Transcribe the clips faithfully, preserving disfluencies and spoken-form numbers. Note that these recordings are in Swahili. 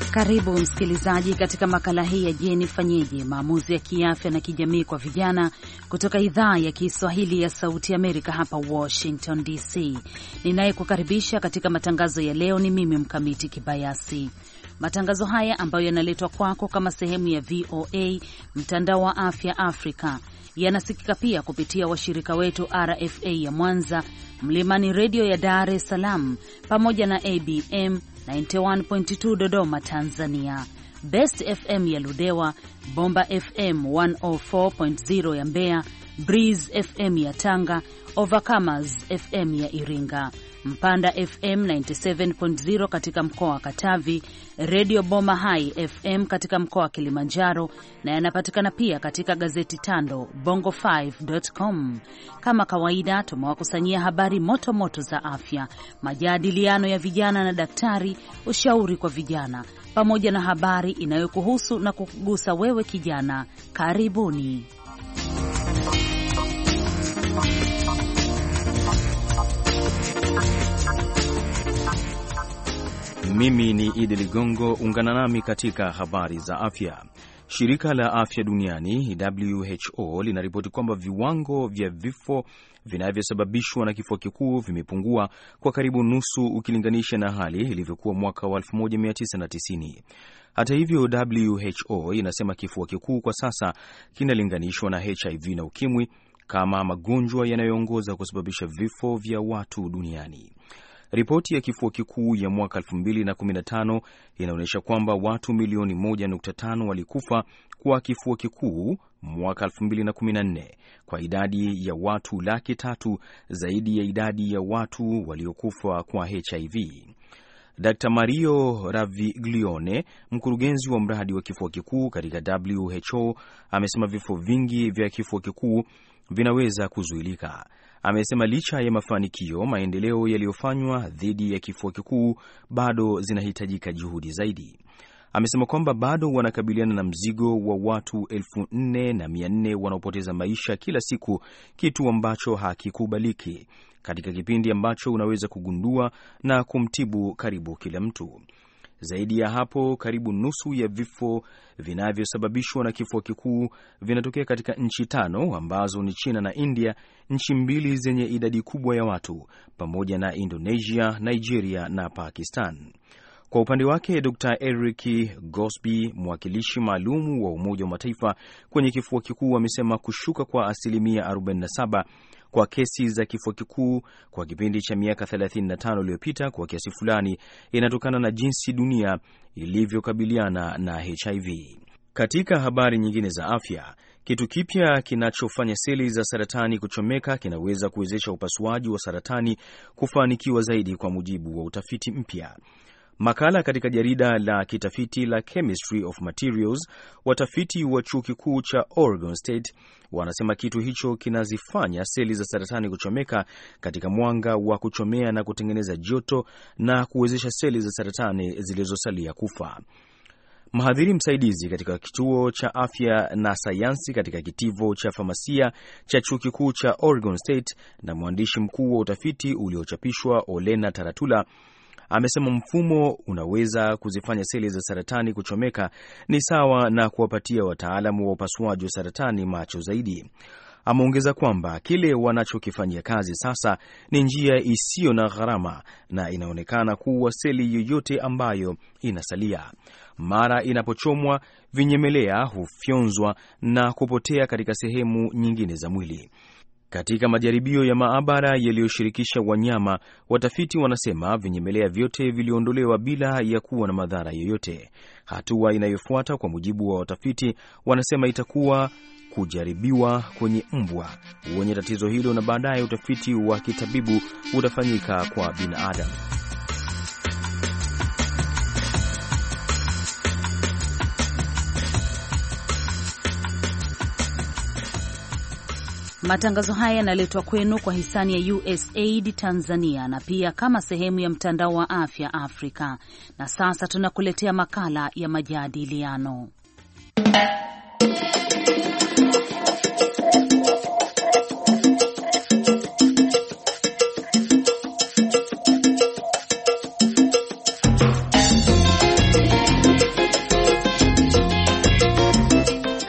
Karibu msikilizaji katika makala hii ya Je, nifanyeje, maamuzi ya kiafya na kijamii kwa vijana kutoka idhaa ya Kiswahili ya Sauti Amerika hapa Washington D C. Ninayekukaribisha katika matangazo ya leo ni mimi Mkamiti Kibayasi. Matangazo haya ambayo yanaletwa kwako kama sehemu ya V O A mtandao wa afya Afrika yanasikika pia kupitia washirika wetu R F A ya Mwanza, Mlimani Radio ya Dar es Salaam, pamoja na A B M tisini na moja nukta mbili Dodoma Tanzania, Best F M ya Ludewa, Bomba F M mia nne nukta nne ya Mbeya, Breeze F M ya Tanga, Overcomers F M ya Iringa, Mpanda F M tisini na saba nukta zero katika mkoa wa Katavi, Radio Boma High F M katika mkoa wa Kilimanjaro, na yanapatikana pia katika gazeti Tando bongo five dot com. Kama kawaida, tumewakusanyia habari moto moto za afya, majadiliano ya vijana na daktari, ushauri kwa vijana, pamoja na habari inayokuhusu na kukugusa wewe kijana. Karibuni. Mimi ni Idi Ligongo, ungana nami katika habari za afya. Shirika la Afya Duniani W H O linaripoti kwamba viwango vya vifo vinavyosababishwa na kifua kikuu vimepungua kwa karibu nusu ukilinganisha na hali ilivyokuwa mwaka wa elfu moja mia tisa tisini. Hata hivyo, W H O inasema kifua kikuu kwa sasa kinalinganishwa na H I V na ukimwi kama magonjwa yanayoongoza kusababisha vifo vya watu duniani. Ripoti ya kifua kikuu ya mwaka elfu mbili na kumi na tano inaonyesha kwamba watu milioni moja nukta tano walikufa kwa kifua kikuu mwaka elfu mbili na kumi na nne, kwa idadi ya watu laki tatu zaidi ya idadi ya watu waliokufa kwa H I V. Daktari Mario Raviglione, mkurugenzi wa mradi wa kifua kikuu katika W H O, amesema vifo vingi vya kifua kikuu vinaweza kuzuilika. Amesema licha ya mafanikio, maendeleo yaliyofanywa dhidi ya kifua kikuu bado zinahitajika juhudi zaidi. Amesema kwamba bado wanakabiliana na mzigo wa watu elfu nne na mia nne wanaopoteza maisha kila siku, kitu ambacho hakikubaliki katika kipindi ambacho unaweza kugundua na kumtibu karibu kila mtu. Zaidi ya hapo, karibu nusu ya vifo vinavyosababishwa na kifua kikuu vinatokea katika nchi tano ambazo ni China na India, nchi mbili zenye idadi kubwa ya watu, pamoja na Indonesia, Nigeria na Pakistan. Kwa upande wake, Daktari Eric Gosby, mwakilishi maalum wa Umoja wa Mataifa kwenye kifua kikuu, amesema kushuka kwa asilimia arobaini na saba kwa kesi za kifua kikuu kwa kipindi cha miaka thelathini na tano iliyopita kwa kiasi fulani inatokana na jinsi dunia ilivyokabiliana na H I V. Katika habari nyingine za afya, kitu kipya kinachofanya seli za saratani kuchomeka kinaweza kuwezesha upasuaji wa saratani kufanikiwa zaidi, kwa mujibu wa utafiti mpya. Makala katika jarida la kitafiti la Chemistry of Materials, watafiti wa chuo kikuu cha Oregon State wanasema kitu hicho kinazifanya seli za saratani kuchomeka katika mwanga wa kuchomea na kutengeneza joto na kuwezesha seli za saratani zilizosalia kufa. Mhadhiri msaidizi katika kituo cha afya na sayansi katika kitivo cha famasia cha chuo kikuu cha Oregon State na mwandishi mkuu wa utafiti uliochapishwa Olena Taratula amesema mfumo unaweza kuzifanya seli za saratani kuchomeka ni sawa na kuwapatia wataalamu wa upasuaji wa saratani macho zaidi. Ameongeza kwamba kile wanachokifanyia kazi sasa ni njia isiyo na gharama na inaonekana kuwa seli yoyote ambayo inasalia mara inapochomwa, vinyemelea hufyonzwa na kupotea katika sehemu nyingine za mwili. Katika majaribio ya maabara yaliyoshirikisha wanyama, watafiti wanasema vinyemelea vyote viliondolewa bila ya kuwa na madhara yoyote. Hatua inayofuata, kwa mujibu wa watafiti, wanasema itakuwa kujaribiwa kwenye mbwa wenye tatizo hilo, na baadaye utafiti wa kitabibu utafanyika kwa binadamu. Matangazo haya yanaletwa kwenu kwa hisani ya U S A I D Tanzania na pia kama sehemu ya mtandao wa afya Afrika. Na sasa tunakuletea makala ya majadiliano.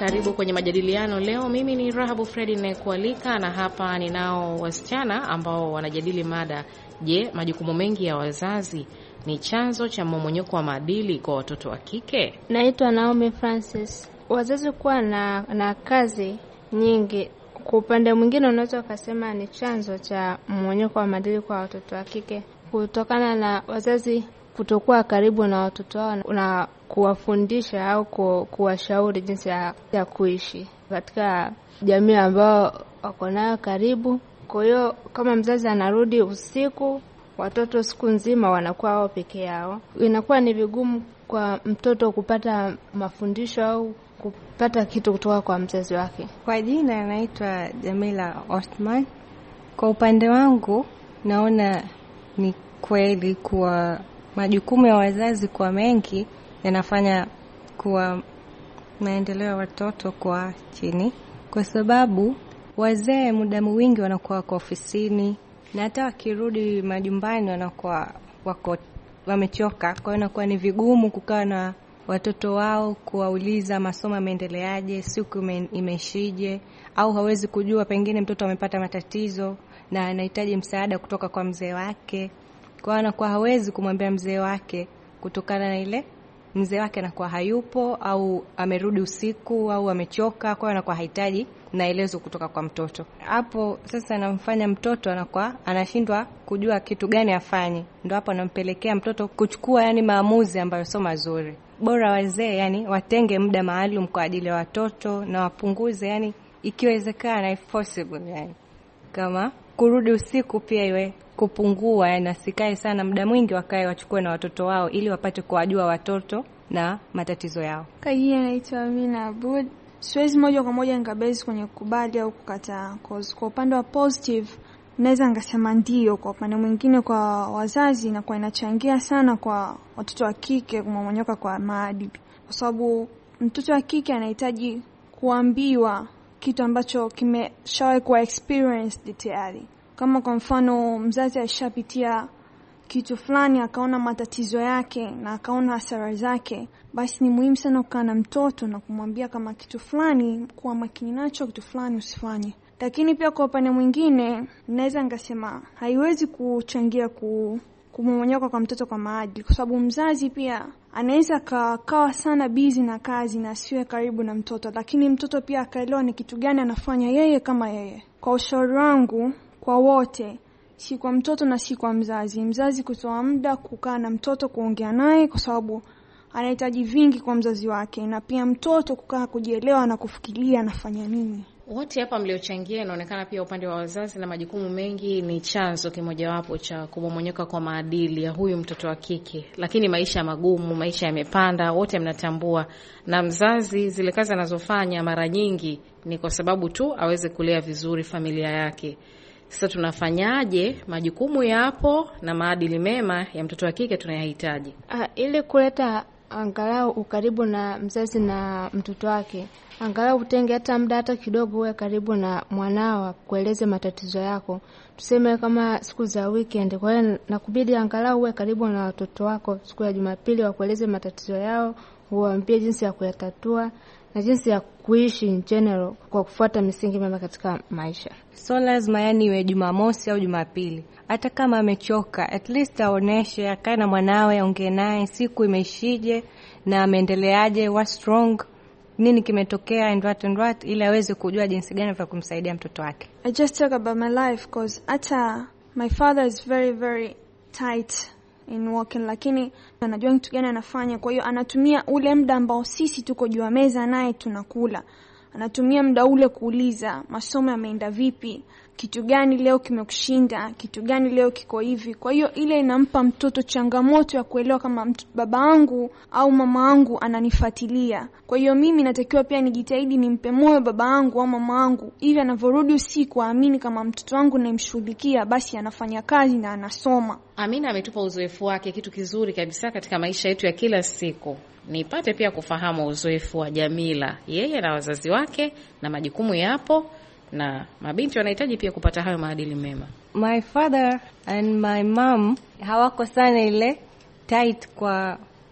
Karibu kwenye majadiliano leo. Mimi ni Rahabu Fredi ninayekualika, na hapa ninao wasichana ambao wanajadili mada: je, majukumu mengi ya wazazi ni chanzo cha mmomonyoko wa maadili kwa watoto wa kike? Naitwa Naomi Francis. Wazazi kuwa na, na kazi nyingi, kwa upande mwingine unaweza kusema ni chanzo cha mmomonyoko wa maadili kwa watoto wa kike, kutokana na wazazi kutokuwa karibu na watoto wao na kuwafundisha au kuwashauri jinsi ya, ya kuishi katika jamii ambao wako nayo karibu. Kwa hiyo kama mzazi anarudi usiku, watoto siku nzima wanakuwa wao peke yao, inakuwa ni vigumu kwa mtoto kupata mafundisho au kupata kitu kutoka kwa mzazi wake. Kwa jina naitwa Jamila Osman. Kwa upande wangu naona ni kweli kuwa majukumu ya wazazi kwa mengi yanafanya kuwa maendeleo ya watoto kwa chini, kwa sababu wazee muda mwingi wanakuwa kwa ofisini, na hata wakirudi majumbani wanakuwa wako wamechoka. Kwa hiyo inakuwa ni vigumu kukaa na watoto wao kuwauliza masomo yameendeleaje, siku imeishije, au hawezi kujua pengine mtoto amepata matatizo na anahitaji msaada kutoka kwa mzee wake. Kwa hiyo anakuwa hawezi kumwambia mzee wake kutokana na ile mzee wake anakuwa hayupo au amerudi usiku au amechoka. Kwa hiyo anakuwa hahitaji maelezo kutoka kwa mtoto. Hapo sasa anamfanya mtoto anakuwa anashindwa kujua kitu gani afanye. Ndio hapo anampelekea mtoto kuchukua yani maamuzi ambayo sio mazuri. Bora wazee yani watenge muda maalum kwa ajili ya watoto, na wapunguze yani ikiwezekana if possible yani kama kurudi usiku pia iwe kupungua, yani asikae sana muda mwingi, wakae wachukue na watoto wao ili wapate kuwajua watoto na matatizo yao. Kajia naitwa Amina Abud. Siwezi moja kwa moja nikabezi kwenye kukubali au kukataa. Kwa upande wa positive naweza ngasema ndio. Kwa upande mwingine kwa wazazi na kwa inachangia sana kwa watoto wa kike kumomonyoka kwa maadili, kwa sababu mtoto wa kike anahitaji kuambiwa kitu ambacho kimeshawahi kuwa experienced tayari. Kama kwa mfano mzazi alishapitia kitu fulani akaona matatizo yake na akaona hasara zake, basi ni muhimu sana kukaa na mtoto na kumwambia kama kitu fulani kuwa makini nacho, kitu fulani usifanye. Lakini pia kwa upande mwingine naweza ngasema haiwezi kuchangia ku kumomonyoka kwa mtoto kwa maadili, kwa sababu mzazi pia anaweza kawa sana busy na kazi na asiwe karibu na mtoto, lakini mtoto pia akaelewa ni kitu gani anafanya yeye kama yeye. Kwa ushauri wangu kwa wote, si kwa mtoto na si kwa mzazi, mzazi kutoa muda kukaa na mtoto kuongea naye, kwa sababu anahitaji vingi kwa mzazi wake, na pia mtoto kukaa kujielewa na kufikiria anafanya nini. Wote hapa mliochangia inaonekana pia upande wa wazazi na majukumu mengi ni chanzo kimojawapo cha kumomonyoka kwa maadili ya huyu mtoto wa kike. Lakini maisha magumu, maisha yamepanda, wote mnatambua, na mzazi zile kazi anazofanya mara nyingi ni kwa sababu tu aweze kulea vizuri familia yake. Sasa tunafanyaje? Majukumu yapo na maadili mema ya mtoto wa kike tunayahitaji. Ah, ili kuleta angalau ukaribu na mzazi na mtoto wake, angalau utenge hata muda hata kidogo uwe karibu na mwanao, kueleze matatizo yako. Tuseme kama siku za weekend, kwa hiyo nakubidi angalau uwe karibu na watoto wako siku ya Jumapili, wakueleze matatizo yao, uwaambie jinsi ya kuyatatua na jinsi ya kuishi in general kwa kufuata misingi mema katika maisha. So lazima yani iwe Jumamosi au Jumapili. Hata kama amechoka, at least aoneshe, akae na mwanawe, aongee naye siku imeishije na ameendeleaje, what's wrong, nini kimetokea and what and what, ili aweze kujua jinsi gani ya kumsaidia mtoto wake. I just talk about my life because hata my father is very very tight in working, lakini anajua kitu gani anafanya. Kwa hiyo anatumia ule muda ambao sisi tuko juu ya meza naye tunakula, anatumia muda ule kuuliza masomo yameenda vipi, kitu gani leo kimekushinda, kitu gani leo kiko hivi. Kwa hiyo ile inampa mtoto changamoto ya kuelewa kama baba yangu au mama yangu ananifuatilia. Kwa hiyo mimi natakiwa pia nijitahidi nimpe moyo baba yangu au mama yangu, ili anavorudi usiku aamini kama mtoto wangu namshughulikia, basi anafanya kazi na anasoma. Amina ametupa uzoefu wake, kitu kizuri kabisa katika maisha yetu ya kila siku. Nipate pia kufahamu uzoefu wa Jamila, yeye na wazazi wake, na majukumu yapo na mabinti wanahitaji pia kupata hayo maadili mema. My father and my mom hawako sana ile tight kwa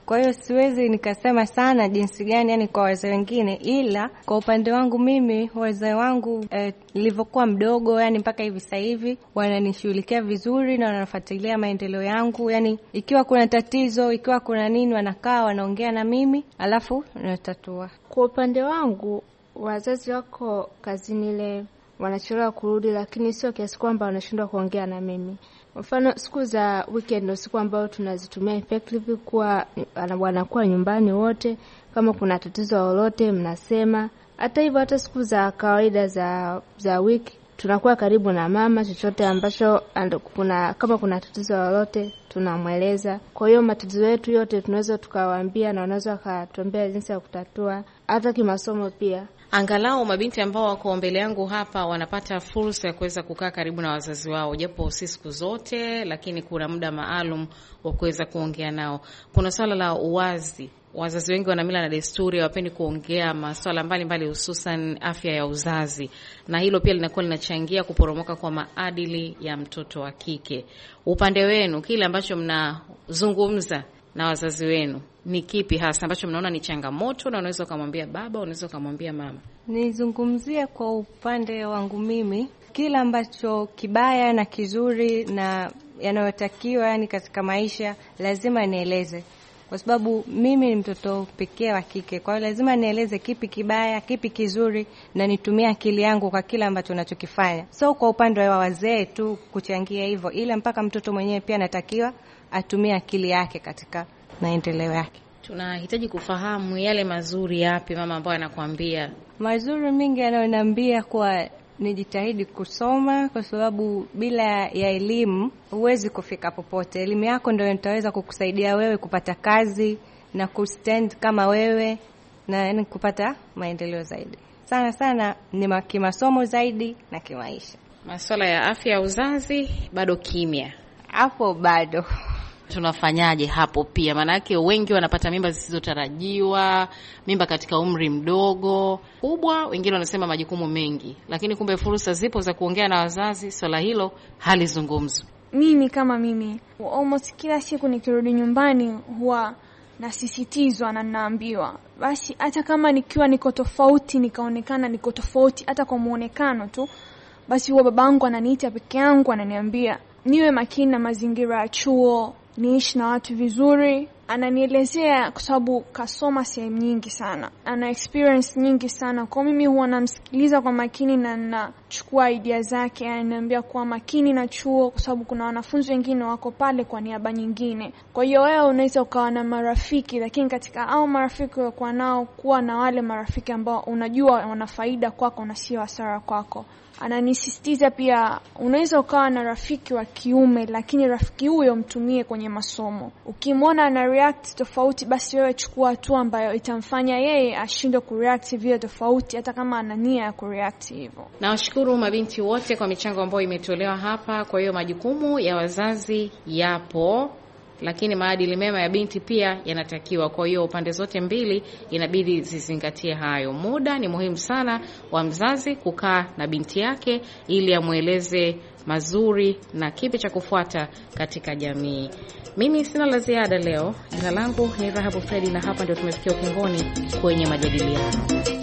Kwa hiyo siwezi nikasema sana jinsi gani yani kwa wazee wengine, ila kwa upande wangu mimi wazee wangu eh, nilivyokuwa mdogo yani mpaka hivi sasa hivi wananishughulikia vizuri na wanafuatilia maendeleo yangu. Yani ikiwa kuna tatizo, ikiwa kuna nini, wanakaa wanaongea na mimi alafu natatua. Kwa upande wangu wazazi wako kazini ile wanachelewa kurudi, lakini sio kiasi kwamba wanashindwa kuongea na mimi. Mfano siku za weekend ndio siku ambayo tunazitumia effectively kuwa wanakuwa nyumbani wote, kama kuna tatizo lolote mnasema. Hata hivyo hata siku za kawaida za za wiki tunakuwa karibu na mama, chochote ambacho kuna kama kuna tatizo lolote tunamweleza. Kwa hiyo matatizo yetu yote tunaweza tukawaambia na wanaweza katuambia jinsi ya kutatua, hata kimasomo pia. Angalau mabinti ambao wako mbele yangu hapa wanapata fursa ya kuweza kukaa karibu na wazazi wao, japo si siku zote, lakini kuna muda maalum wa kuweza kuongea nao. Kuna swala la uwazi. Wazazi wengi wana mila na desturi, hawapendi kuongea masuala mbalimbali hususan afya ya uzazi. Na hilo pia linakuwa linachangia kuporomoka kwa maadili ya mtoto wa kike. Upande wenu, kile ambacho mnazungumza na wazazi wenu ni kipi hasa ambacho mnaona ni changamoto na unaweza kumwambia baba, unaweza kumwambia mama? Nizungumzie kwa upande wangu mimi, kila ambacho kibaya na kizuri na yanayotakiwa yani katika maisha lazima nieleze. Kwa sababu mimi ni mtoto pekee wa kike, kwa hiyo lazima nieleze kipi kibaya, kipi kizuri na nitumie akili yangu kwa kila ambacho ninachokifanya. So kwa upande wa wazee tu kuchangia hivyo, ila mpaka mtoto mwenyewe pia anatakiwa atumie akili yake katika maendeleo yake. Tunahitaji kufahamu yale mazuri yapi mama ambaye anakuambia. Mazuri mingi anayoniambia kwa nijitahidi kusoma, kwa sababu bila ya elimu huwezi kufika popote. Elimu yako ndio itaweza kukusaidia wewe kupata kazi na kustand kama wewe na yani kupata maendeleo zaidi. Sana sana ni kimasomo zaidi na kimaisha. Masuala ya afya ya uzazi bado kimya. Hapo bado. Tunafanyaje hapo pia? Manake wengi wanapata mimba zisizotarajiwa, mimba katika umri mdogo, kubwa, wengine wanasema majukumu mengi. Lakini kumbe fursa zipo za kuongea na wazazi, swala hilo halizungumzwi. Mimi kama mimi, almost kila siku nikirudi nyumbani huwa nasisitizwa na naambiwa, basi hata kama nikiwa niko tofauti, nikaonekana niko tofauti hata kwa muonekano tu, basi huwa babangu ananiita peke yangu ananiambia niwe makini na mazingira ya chuo, niishi na watu vizuri. Ananielezea kwa sababu kasoma sehemu nyingi sana, ana experience nyingi sana. Kwa mimi huwa namsikiliza kwa makini na nachukua idea zake. Ananiambia kuwa makini na chuo kwa sababu kuna wanafunzi wengine wako pale kwa niaba nyingine. Kwa hiyo wewe unaweza ukawa na marafiki, lakini katika hao marafiki kwa nao kuwa na wale marafiki ambao unajua wana faida kwako na sio hasara kwako. Ananisisitiza pia unaweza ukawa na rafiki wa kiume, lakini rafiki huyo mtumie kwenye masomo. Ukimwona ana react tofauti, basi wewe chukua hatua ambayo itamfanya yeye ashinde kureact vile tofauti, hata kama ana nia ya kureact hivyo. Nawashukuru mabinti wote kwa michango ambayo imetolewa hapa. Kwa hiyo majukumu ya wazazi yapo, lakini maadili mema ya binti pia yanatakiwa. Kwa hiyo upande zote mbili inabidi zizingatie hayo. Muda ni muhimu sana wa mzazi kukaa na binti yake ili amueleze mazuri na kipi cha kufuata katika jamii. Mimi sina la ziada leo. Jina langu ni Rahabu Fredi na hapa ndio tumefikia ukingoni kwenye majadiliano.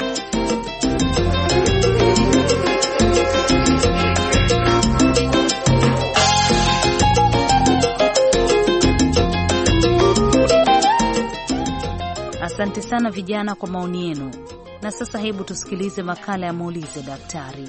Asante sana vijana kwa maoni yenu. Na sasa hebu tusikilize makala ya Muulize Daktari.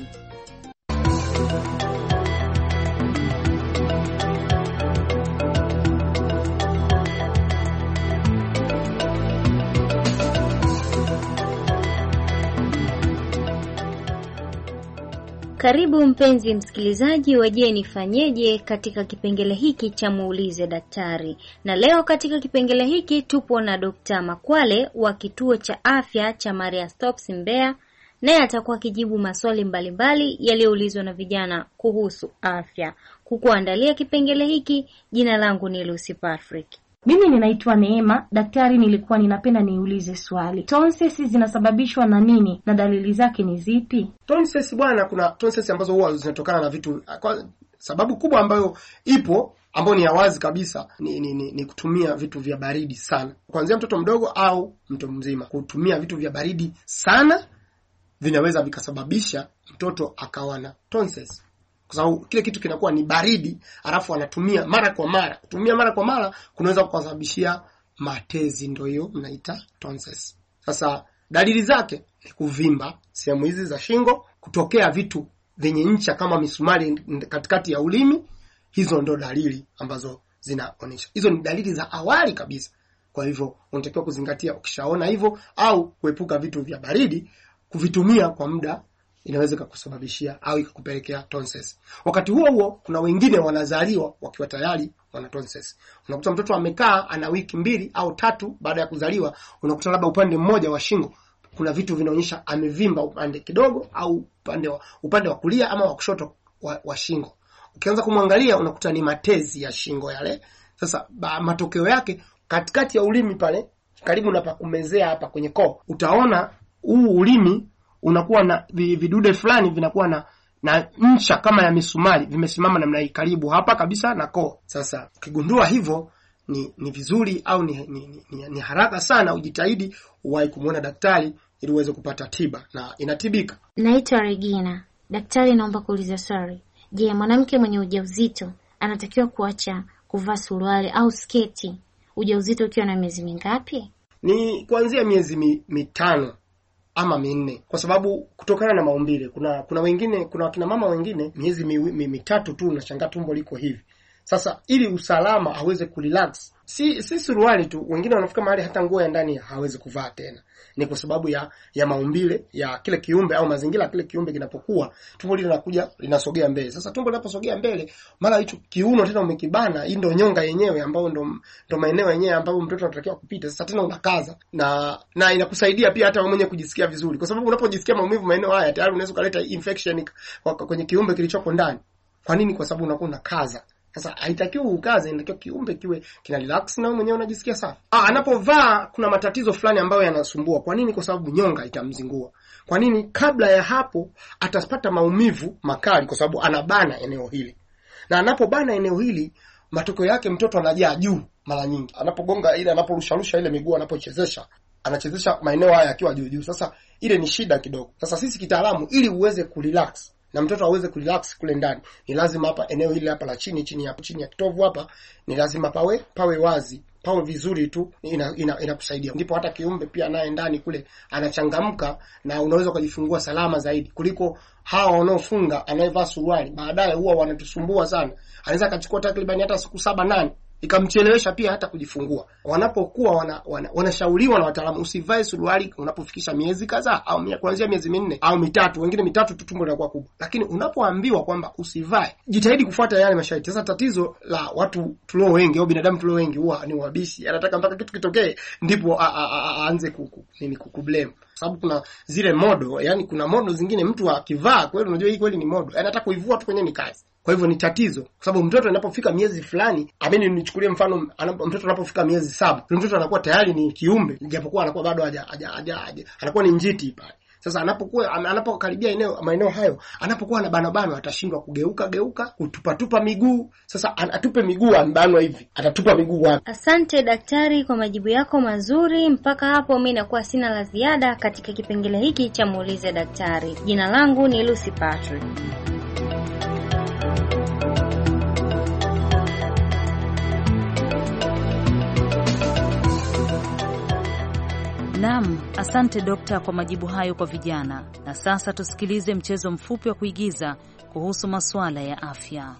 Karibu mpenzi msikilizaji wa Je Nifanyeje katika kipengele hiki cha Muulize Daktari. Na leo katika kipengele hiki tupo na Dokta Makwale wa kituo cha afya cha Maria Stopes Mbeya, naye atakuwa akijibu maswali mbalimbali yaliyoulizwa na vijana kuhusu afya. Kukuandalia kipengele hiki, jina langu ni Lucy Patrick. Mimi ninaitwa Neema. Daktari, nilikuwa ninapenda niulize swali. Tonsils zinasababishwa na nini na dalili zake ni zipi? Tonsils bwana, kuna tonsils ambazo huwa zinatokana na vitu. Kwa Sababu kubwa ambayo ipo ambayo ni ya wazi kabisa ni, ni, ni, ni kutumia vitu vya baridi sana. Kuanzia mtoto mdogo au mtu mzima, kutumia vitu vya baridi sana vinaweza vikasababisha mtoto akawa na tonsils. Kwa sababu kile kitu kinakuwa ni baridi, alafu anatumia mara kwa mara. Kutumia mara kwa mara kunaweza kusababishia matezi, ndio hiyo mnaita tonsils. Sasa dalili zake ni kuvimba sehemu hizi za shingo, kutokea vitu vyenye ncha kama misumari katikati ya ulimi. Hizo ndo dalili ambazo zinaonyesha. Hizo ni dalili za awali kabisa. Kwa hivyo unatakiwa kuzingatia ukishaona hivyo, au kuepuka vitu vya baridi kuvitumia kwa muda, inaweza kukusababishia au ikakupelekea tonsils. Wakati huo huo kuna wengine wanazaliwa wakiwa tayari wana tonsils. Unakuta mtoto amekaa ana wiki mbili au tatu baada ya kuzaliwa, unakuta labda upande mmoja wa shingo kuna vitu vinaonyesha amevimba upande kidogo, au upande wa upande wa kulia ama wa kushoto wa, wa shingo. Ukianza kumwangalia unakuta ni matezi ya shingo yale. Sasa ba, matokeo yake katikati ya ulimi pale karibu na pa kumezea hapa kwenye koo, utaona huu ulimi unakuwa na vidude fulani vinakuwa na na ncha kama ya misumari vimesimama namna hii karibu hapa kabisa na koo. Sasa ukigundua hivyo ni ni vizuri au ni ni, ni, ni, ni haraka sana ujitahidi uwahi kumuona daktari ili uweze kupata tiba, na inatibika. Naitwa Regina. Daktari, naomba kuuliza swali. Je, mwanamke mwenye ujauzito anatakiwa kuacha kuvaa suruali au sketi ujauzito ukiwa na miezi mingapi? Ni kuanzia miezi mi, mitano ama minne, kwa sababu kutokana na maumbile. Kuna kuna wengine, kuna wakina mama wengine miezi mi, mi, mitatu tu unashangaa tumbo liko hivi. Sasa ili usalama aweze kurelax, si si suruali tu, wengine wanafika mahali hata nguo ya ndani hawezi kuvaa tena. Ni kwa sababu ya ya maumbile ya kile kiumbe au mazingira kile kiumbe kinapokuwa, tumbo lile linakuja linasogea mbele. Sasa tumbo linaposogea mbele, mara hicho kiuno tena umekibana, hii ndio nyonga yenyewe ambayo ndo ndo maeneo yenyewe ambapo mtoto anatakiwa kupita. Sasa tena unakaza na na inakusaidia pia hata wewe mwenyewe kujisikia vizuri, kwa sababu unapojisikia maumivu maeneo haya tayari unaweza kuleta infection kwenye kiumbe kilichopo ndani. Kwa nini? Kwa sababu unakuwa unakaza. Sasa haitakiwi ukaze, inatakiwa kiumbe kiwe kina relax na mwenyewe unajisikia safi. Ah, anapovaa kuna matatizo fulani ambayo yanasumbua. Kwa nini? Kwa sababu nyonga itamzingua. Kwa nini? Kabla ya hapo atapata maumivu makali kwa sababu anabana eneo hili. Na anapobana eneo hili, matokeo yake mtoto anajaa juu mara nyingi. Anapogonga ile, anaporusharusha ile miguu, anapochezesha, anachezesha maeneo haya akiwa juu juu. Sasa ile ni shida kidogo. Sasa sisi kitaalamu, ili uweze kurelax na mtoto aweze kurelax kule ndani, ni lazima hapa eneo hili hapa la chini chini hapa chini ya kitovu hapa, ni lazima pawe pawe wazi, pawe vizuri tu, inakusaidia ina, ina ndipo hata kiumbe pia naye ndani kule anachangamka, na unaweza kujifungua salama zaidi kuliko hawa wanaofunga anayevaa suruali. Baadaye huwa wanatusumbua sana, anaweza akachukua takriban hata siku saba nane ikamchelewesha pia hata kujifungua. Wanapokuwa wana, wana, wanashauriwa na wataalamu usivae suruali unapofikisha miezi kadhaa, au mia, kuanzia miezi minne au mitatu, wengine mitatu tu tumbo linakuwa kubwa. Lakini unapoambiwa kwamba usivae, jitahidi kufuata yale masharti. Sasa tatizo la watu tulio wengi au binadamu tulio wengi huwa ni wabishi, anataka mpaka kitu kitokee ndipo aanze kuku nini kukublame. Sababu kuna zile modo, yani kuna modo zingine mtu akivaa kweli unajua hii kweli ni modo, anataka kuivua tu kwenye ni kazi. Kwa hivyo ni tatizo, kwa sababu mtoto anapofika miezi fulani, ameni nichukulie mfano, mtoto anapofika miezi saba, mtoto anakuwa tayari ni kiumbe, japokuwa anakuwa bado haja haja haja anakuwa ni njiti pale. Sasa anapokuwa anapokaribia eneo maeneo hayo, anapokuwa na bana bana, atashindwa kugeuka geuka, kutupa tupa miguu. Sasa atupe miguu ambanwa hivi, atatupa miguu wapi? Asante daktari kwa majibu yako mazuri. Mpaka hapo mimi nakuwa sina la ziada katika kipengele hiki cha muulize daktari. Jina langu ni Lucy Patrick. Naam, asante dokta kwa majibu hayo kwa vijana. Na sasa tusikilize mchezo mfupi wa kuigiza kuhusu masuala ya afya.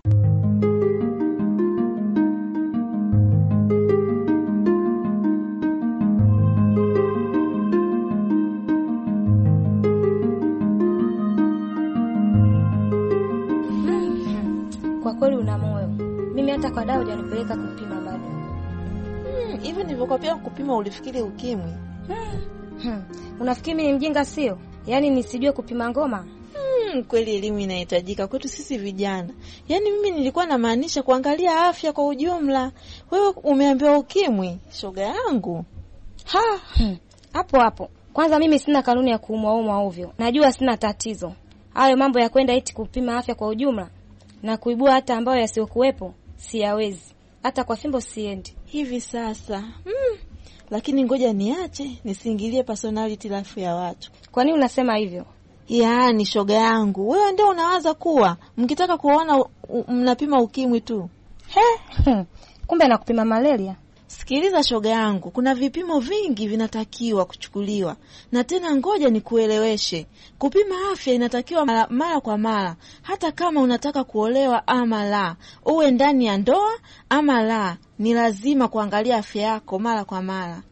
Kwa kweli una moyo. Mimi hata kwa dawa hujanipeleka kupima bado. Hivi hmm, nilivyokuambia kupima ulifikiri ukimwi? Hmm. Hmm. Unafikiri mimi ni mjinga sio? Yaani nisijue kupima ngoma? Hmm, kweli elimu inahitajika kwetu sisi vijana. Yaani mimi nilikuwa namaanisha kuangalia afya kwa ujumla. Wewe umeambiwa ukimwi, shoga yangu. Ha, hmm. Hapo hapo. Kwanza mimi sina kanuni ya kuumwa umwa ovyo. Najua sina tatizo. Hayo mambo ya kwenda eti kupima afya kwa ujumla. na kuibua hata ambayo yasiokuwepo siyawezi. Hata kwa fimbo siendi. Hivi sasa. Mm. Lakini ngoja niache nisiingilie personality life ya watu. Kwa nini unasema hivyo? Yaani shoga yangu, wewe ndio unawaza kuwa mkitaka kuona mnapima ukimwi tu. He, kumbe nakupima malaria. Sikiliza shoga yangu, kuna vipimo vingi vinatakiwa kuchukuliwa. Na tena ngoja nikueleweshe. Kupima afya inatakiwa mara, mara kwa mara. Hata kama unataka kuolewa ama la, uwe ndani ya ndoa ama la, ni lazima kuangalia afya yako mara kwa mara.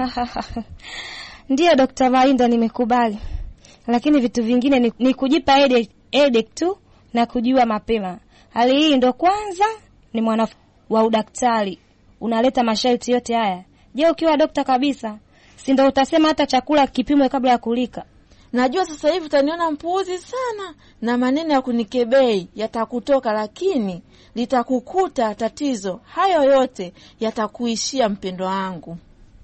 Ndiyo Daktari Malinda, nimekubali. Lakini vitu vingine ni, ni kujipa headache, headache tu na kujua mapema. Hali hii ndo kwanza ni mwana wa udaktari. Unaleta masharti yote haya. Je, ukiwa dokta kabisa, si ndio utasema hata chakula kipimwe kabla ya kulika? Najua sasa hivi utaniona mpuuzi sana na maneno ya kunikebei yatakutoka, lakini litakukuta tatizo. Hayo yote yatakuishia mpendo wangu.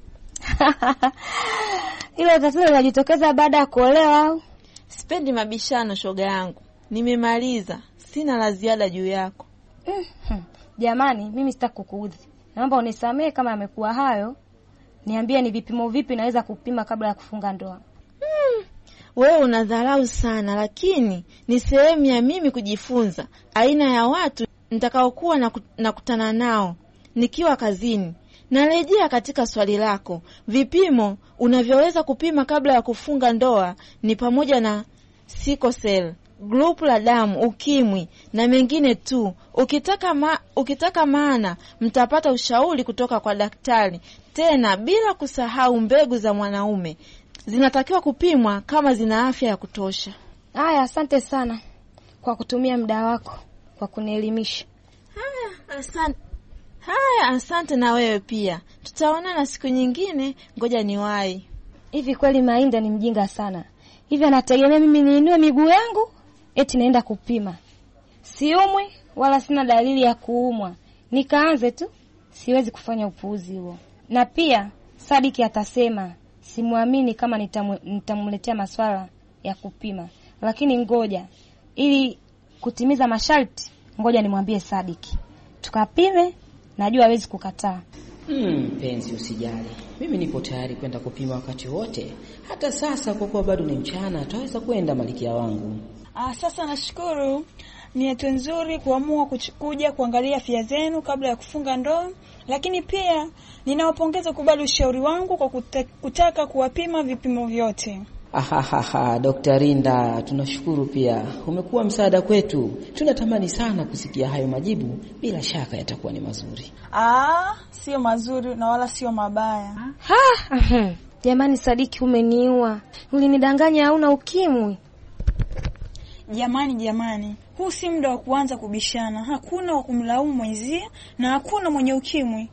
Ile tatizo linajitokeza baada ya kuolewa au? Sipendi mabishano shoga yangu. Nimemaliza. Sina la ziada juu yako. Mm-hmm. Jamani, mimi sitaki kukuudhi. Naomba unisamee kama amekuwa hayo. Niambie ni vipimo vipi naweza kupima kabla ya kufunga ndoa. Hmm. Wewe unadharau sana, lakini ni sehemu ya mimi kujifunza aina ya watu nitakaokuwa na nakutana nao nikiwa kazini. Narejea katika swali lako. Vipimo unavyoweza kupima kabla ya kufunga ndoa ni pamoja na sickle cell, grupu la damu, ukimwi na mengine tu. Ukitaka ma, ukitaka maana mtapata ushauri kutoka kwa daktari. Tena bila kusahau mbegu za mwanaume zinatakiwa kupimwa kama zina afya ya kutosha. Haya, asante sana kwa kutumia muda wako kwa kunielimisha. Haya, asante. Haya, asante na wewe pia. Tutaonana siku nyingine, ngoja niwahi. Hivi kweli Malinda ni mjinga sana. Hivi anategemea mimi niinue miguu yangu eti naenda kupima. Siumwi wala sina dalili ya kuumwa. Nikaanze tu, siwezi kufanya upuuzi huo. Na pia Sadiki atasema simuamini kama nitamletea maswala ya kupima. Lakini ngoja, ili kutimiza masharti, ngoja nimwambie Sadiki tukapime, najua hawezi kukataa. Hmm, penzi usijali. Mimi nipo tayari kwenda kupima wakati wote. Hata sasa kwa kuwa bado ni mchana, tutaweza kwenda Malikia wangu. Ah, sasa nashukuru. Ni hatua nzuri kuamua kuja kuangalia afya zenu kabla ya kufunga ndoa, lakini pia ninawapongeza kubali ushauri wangu kwa kutaka kuwapima vipimo vyote. Ahahaha, Daktari Linda, tunashukuru pia. Umekuwa msaada kwetu. Tunatamani sana kusikia hayo majibu, bila shaka yatakuwa ni mazuri. Ah, sio mazuri na wala sio mabaya. Ha, jamani Sadiki umeniua. Ulinidanganya hauna ukimwi. Jamani jamani, huu si muda wa kuanza kubishana. Hakuna wa kumlaumu mwenzie na hakuna mwenye ukimwi.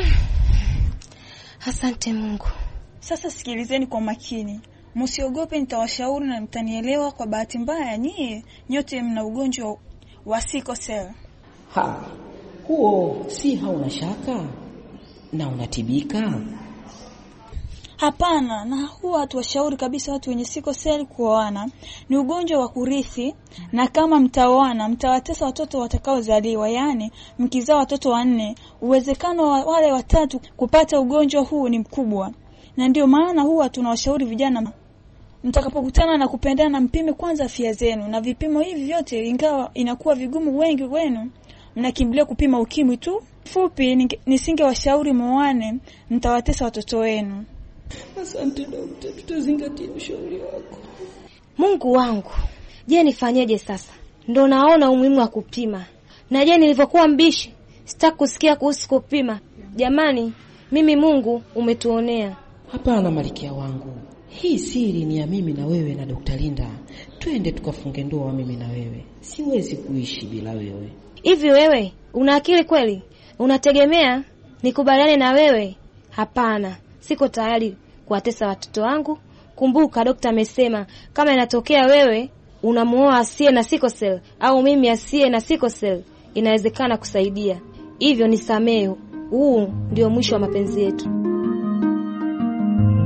Asante Mungu. Sasa sikilizeni kwa makini. Msiogope, nitawashauri na mtanielewa. Kwa bahati mbaya nyie nyote mna ugonjwa wa sickle cell. Ha, huo si hauna shaka na unatibika? Hapana, na huwa hatuwashauri kabisa watu wenye sickle cell kuoana. Ni ugonjwa wa kurithi, na kama mtaoana mtawatesa watoto watakaozaliwa. Yani mkizaa watoto wanne, uwezekano wa wale watatu kupata ugonjwa huu ni mkubwa. Na ndio maana huwa tunawashauri vijana mtakapokutana na kupendana mpime kwanza afya zenu. Na vipimo hivi vyote ingawa inakuwa vigumu, wengi wenu mnakimbilia kupima ukimwi tu. Fupi, nisingewashauri muoane, mtawatesa watoto wenu. Asante daktari, tutazingatia ushauri wako. Mungu wangu, je nifanyeje sasa? Ndo naona umuhimu wa kupima. Na je nilivyokuwa mbishi, sitaki kusikia kuhusu kupima. Jamani, mimi Mungu umetuonea. Hapana Malikia wangu. Hii siri ni ya mimi na wewe na Daktari Linda. Twende tukafunge ndoa mimi na wewe. Siwezi kuishi bila wewe. Hivi wewe una akili kweli? Unategemea nikubaliane na wewe? Hapana. Siko tayari kuwatesa watoto wangu. Kumbuka daktari amesema kama inatokea wewe unamuoa asiye na sickle cell au mimi asiye na sickle cell, inawezekana kusaidia. Hivyo nisamehe. Huu ndio mwisho wa mapenzi yetu.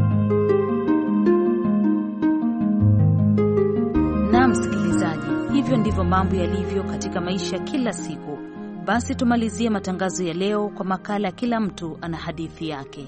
Na msikilizaji, hivi hivyo ndivyo mambo yalivyo katika maisha kila siku. Basi tumalizie matangazo ya leo kwa makala Kila Mtu Ana Hadithi Yake.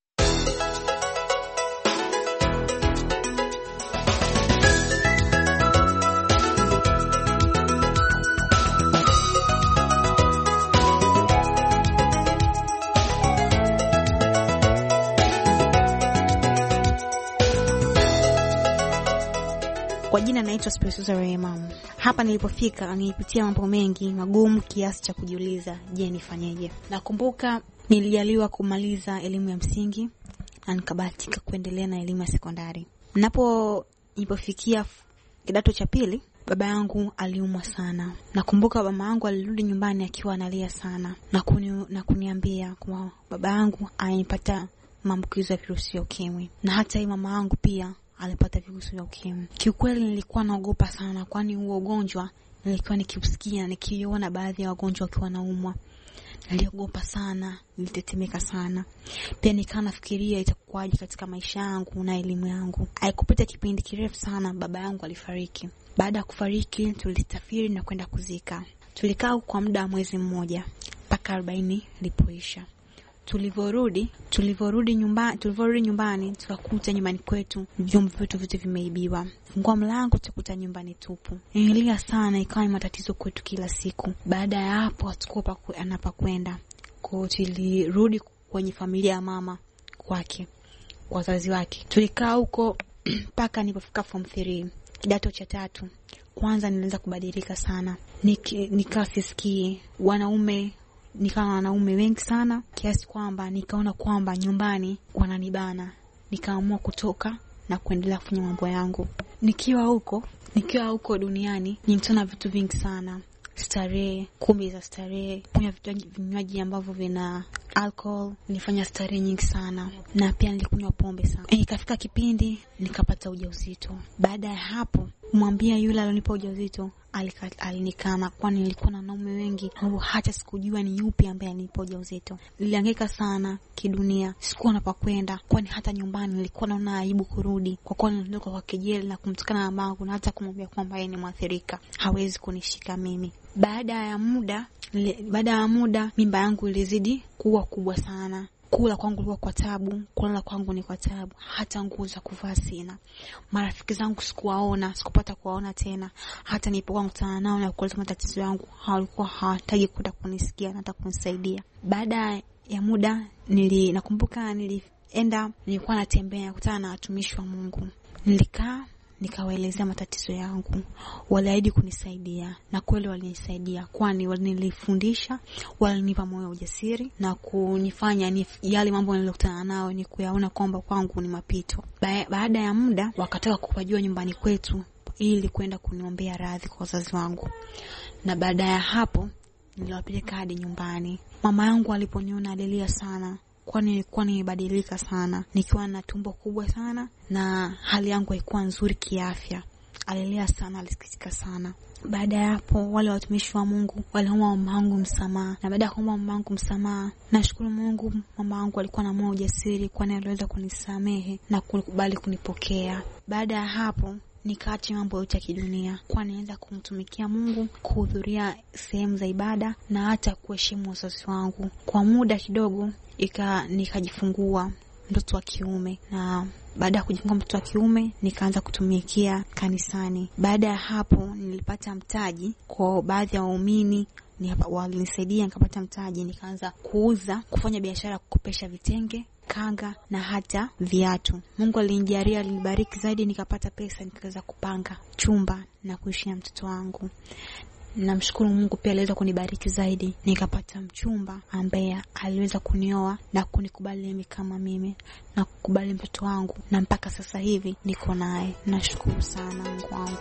Kwa jina naitwa Spesiusa Rehemamu. Hapa nilipofika nilipitia mambo mengi magumu kiasi cha kujiuliza, je, nifanyeje? Nakumbuka nilijaliwa kumaliza elimu ya msingi na nikabahatika kuendelea na elimu ya sekondari. Napo nilipofikia kidato cha pili, baba yangu aliumwa sana. Nakumbuka mama yangu alirudi nyumbani akiwa analia sana na kuni, na kuniambia kwa baba yangu alipata maambukizo ya virusi vya ukimwi, na hata hii mama yangu pia alipata virusi vya ukimwi. Kiukweli nilikuwa naogopa sana, kwani huo ugonjwa nilikuwa nikiusikia, nikiona baadhi ya wagonjwa wakiwa naumwa. Niliogopa sana, nilitetemeka sana. Pia nikaa nafikiria itakuwaje katika maisha yangu na elimu yangu. Haikupita kipindi kirefu sana baba yangu alifariki. Baada ya kufariki tulisafiri na kwenda kuzika. Tulikaa kwa muda wa mwezi mmoja mpaka arobaini ilipoisha. Tulivorudi, tulivorudi nyumbani, tulivorudi nyumbani tukakuta nyumbani kwetu vyombo vyetu vyote vimeibiwa. Fungua mlango tukakuta nyumbani tupu. Nililia sana, ikawa matatizo kwetu kila siku. Baada ya hapo hatukuwa anapa kwenda. Kwa tulirudi kwenye familia ya mama kwake, kwa wazazi wake. Tulikaa huko mpaka nilipofika form three, kidato cha tatu. Kwanza nilianza kubadilika sana. Nikaa sisikii wanaume nikawa na wanaume wengi sana kiasi kwamba nikaona kwamba nyumbani wananibana. Nikaamua kutoka na kuendelea kufanya mambo yangu. Nikiwa huko, nikiwa huko duniani, nilikutana vitu vingi sana. Starehe, kumbi za starehe, kunywa vinywaji ambavyo vina alcohol, nilifanya starehe nyingi sana, na pia nilikunywa pombe sana. E, ikafika kipindi nikapata ujauzito. Baada ya hapo, kumwambia yule alonipa ujauzito, alinikana, kwani nilikuwa na wanaume wengi au hata sikujua ni yupi ambaye alinipa ujauzito. Nilihangaika sana kidunia, sikuwa na pa kwenda, kwani hata nyumbani nilikuwa naona aibu kurudi, kwa kuwa nilikuwa kwa kejeli na kumtukana na mamangu na hata kumwambia kwamba yeye ni mwathirika, hawezi kunishika mimi. Baada ya muda, baada ya muda mimba yangu ilizidi kuwa kubwa sana. Kula kwangu ilikuwa kwa tabu, kulala kwangu ni kwa tabu, hata nguo za kuvaa sina. Marafiki zangu sikuwaona, sikupata kuwaona tena. Hata nilipokuwa nakutana nao na kueleza matatizo yangu, hawalikuwa hawataki kuja kunisikia na hata kunisaidia. Baada ya muda nili nakumbuka nilienda, nilikuwa natembea kukutana na watumishi wa Mungu. Nilikaa nikawaelezea matatizo yangu. Waliahidi kunisaidia, na kweli walinisaidia, kwani walinifundisha, walinipa moyo ujasiri na kunifanya ni yale mambo niliyokutana nao ni kuyaona kwamba kwangu ni mapito. Ba baada ya muda wakataka kupajua nyumbani kwetu ili kwenda kuniombea radhi kwa wazazi wangu. Na baada ya hapo niliwapeleka hadi nyumbani. Mama yangu aliponiona alilia sana, kwani nilikuwa nimebadilika sana, nikiwa na tumbo kubwa sana na hali yangu haikuwa nzuri kiafya. Alilia sana, alisikitika sana. Baada ya hapo wale watumishi wa Mungu waliomba mama yangu msamaha, na baada ya kuomba mama yangu msamaha, nashukuru Mungu mama yangu alikuwa na moyo ujasiri, kwani aliweza kunisamehe na kukubali kunipokea. Baada ya hapo nikaacha mambo yote ya kidunia, kwani nianza kumtumikia Mungu, kuhudhuria sehemu za ibada na hata kuheshimu wazazi wangu. Kwa muda kidogo ika nikajifungua mtoto wa kiume, na baada ya kujifungua mtoto wa kiume nikaanza kutumikia kanisani. Baada ya hapo nilipata mtaji kwa baadhi ya waumini, walinisaidia nikapata mtaji, nikaanza kuuza, kufanya biashara, kukopesha vitenge, kanga na hata viatu. Mungu alinijalia, alinibariki zaidi, nikapata pesa, nikaweza kupanga chumba na kuishi na mtoto wangu. Namshukuru Mungu pia aliweza kunibariki zaidi, nikapata mchumba ambaye aliweza kunioa na kunikubali mimi kama mimi na kukubali mtoto wangu, na mpaka sasa hivi niko naye. Nashukuru sana Mungu wangu.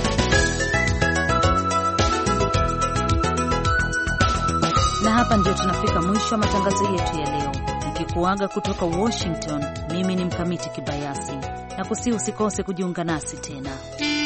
Na hapa ndio tunafika mwisho wa matangazo yetu ya leo. Nikikuaga kutoka Washington, mimi ni Mkamiti Kibayasi, na kusi usikose kujiunga nasi tena.